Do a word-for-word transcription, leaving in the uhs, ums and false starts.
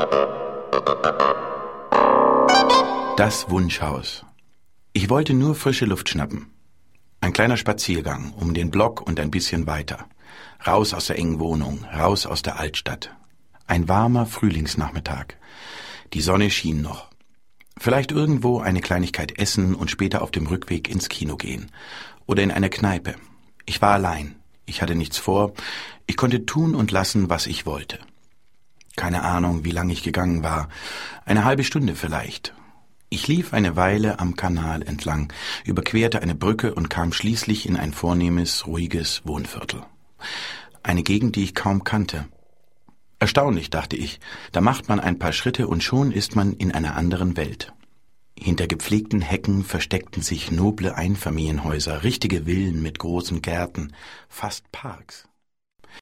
Das Wunschhaus. Ich wollte nur frische Luft schnappen. Ein kleiner Spaziergang um den Block und ein bisschen weiter. Raus aus der engen Wohnung, raus aus der Altstadt. Ein warmer Frühlingsnachmittag. Die Sonne schien noch. Vielleicht irgendwo eine Kleinigkeit essen und später auf dem Rückweg ins Kino gehen. Oder in eine Kneipe. Ich war allein. Ich hatte nichts vor. Ich konnte tun und lassen, was ich wollte. Keine Ahnung, wie lange ich gegangen war. Eine halbe Stunde vielleicht. Ich lief eine Weile am Kanal entlang, überquerte eine Brücke und kam schließlich in ein vornehmes, ruhiges Wohnviertel. Eine Gegend, die ich kaum kannte. Erstaunlich, dachte ich, da macht man ein paar Schritte und schon ist man in einer anderen Welt. Hinter gepflegten Hecken versteckten sich noble Einfamilienhäuser, richtige Villen mit großen Gärten, fast Parks.